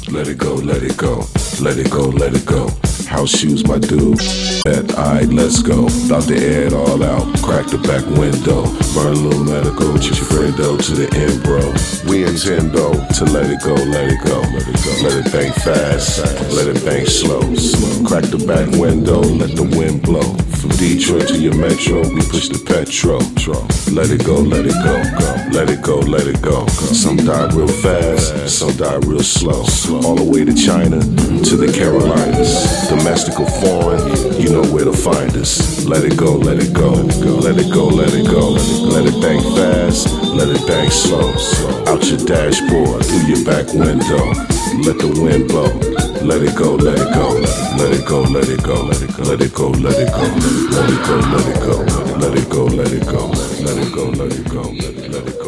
Let it go, let it go, let it go, let it go. House shoes, my dude. Alright, let's go. About to air it all out. Crack the back window. Burn a little medical. With your friendo to the end, bro. We intend though to let it go, let it go. Let it go. Let it bang fast. Let it bang slow. Crack the back window. Let the wind blow. From Detroit to your metro, we push the petrol. Let it go, let it go. Let it go, let it go. Some die real fast, some die real slow. All the way to China, to the Carolinas. Domestic or foreign, you know where to find us. Let it go, let it go. Let it go, let it go. Let it bang fast, let it bang slow. Out your dashboard, through your back window. Let the wind blow. Let it go, let it go. Let it go, let it go. Let it go, let it go. Let it go, let it go. Let it go, let it go. Let it go, let it go. Let it go, let it go. Let it go.